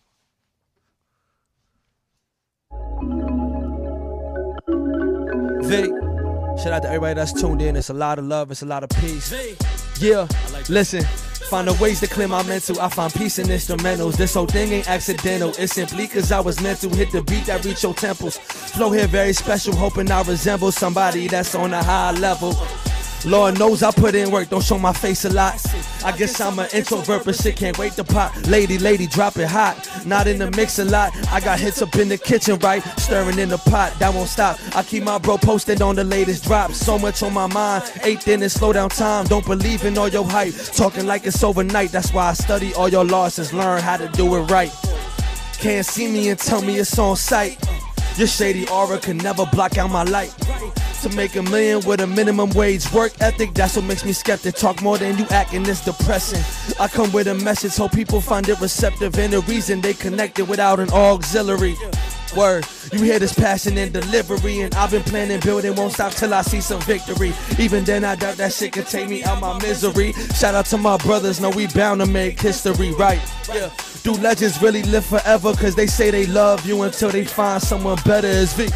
Vic, shout out to everybody that's tuned in. It's a lot of love, it's a lot of peace. Yeah, listen. Finding ways to clear my mental. I find peace in instrumentals. This whole thing ain't accidental. It's simply cause I was meant to hit the beat that reach your temples. Flow here very special, hoping I resemble somebody that's on a high level. Lord knows I put in work, don't show my face a lot. I guess I'm an introvert, but shit can't wait to pop. Lady, drop it hot. Not in the mix a lot. I got hits up in the kitchen, right? Stirring in the pot, that won't stop. I keep my bro posted on the latest drops. So much on my mind, 8th inning, slow down time. Don't believe in all your hype, talking like it's overnight. That's why I study all your losses, learn how to do it right. Can't see me and tell me it's on sight. Your shady aura can never block out my light. To make $1 million with a minimum wage work ethic, that's what makes me skeptic. Talk more than you act and it's depressing. I come with a message, hope people find it receptive, and the reason they connected without an auxiliary. Word, you hear this passion and delivery, and I've been planning, building, won't stop till I see some victory. Even then I doubt that shit can take me out my misery. Shout out to my brothers, know we bound to make history, right? Yeah. Do legends really live forever? Cause they say they love you until they find someone better as V.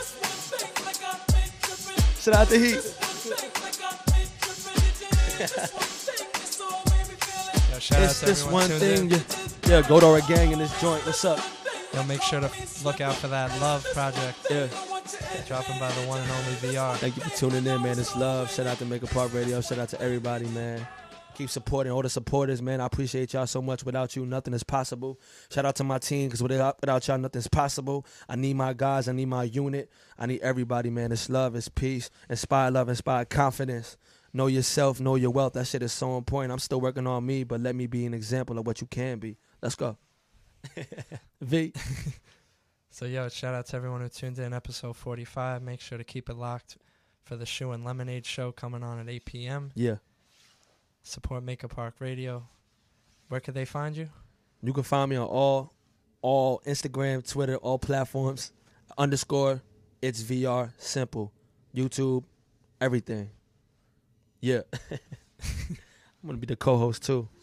Shout out to Heat. Yo, shout out It's to this everyone one tuned thing. in. Yeah, Godora gang in this joint. What's up? Yo, make sure to look out for that Love project Yeah. dropping by the one and only VR. Thank you for tuning in, man. It's love. Shout out to Make a Park Radio. Shout out to everybody, man. Keep supporting all the supporters, man. I appreciate y'all so much. Without you, nothing is possible. Shout out to my team, because without y'all, nothing's possible. I need my guys. I need my unit. I need everybody, man. It's love. It's peace. Inspire love. Inspire confidence. Know yourself. Know your wealth. That shit is so important. I'm still working on me, but let me be an example of what you can be. Let's go. V. So, yo, shout out to everyone who tuned in episode 45. Make sure to keep it locked for the Shoe and Lemonade show coming on at 8 p.m. Yeah. Support Make a Park Radio. Where could they find you? You can find me on all Instagram, Twitter, all platforms. _ it's VR, simple. YouTube, everything. Yeah. I'm going to be the co-host too.